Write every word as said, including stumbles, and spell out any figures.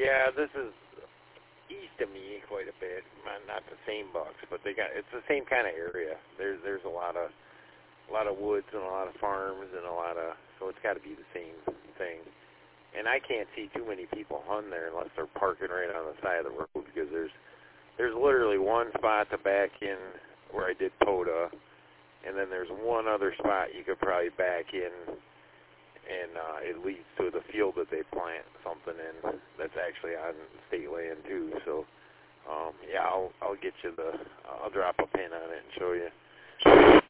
Yeah, this is east of me quite a bit. Not the same bucks, but they got it's the same kind of area. There's there's a lot of a lot of woods and a lot of farms and a lot of so it's got to be the same thing. And I can't see too many people hunting there unless they're parking right on the side of the road because there's there's literally one spot to back in where I did POTA, and then there's one other spot you could probably back in, and uh, it leads to the field that they plant something in that's actually on state land too. So, um, yeah, I'll I'll get you the I'll drop a pin on it and show you.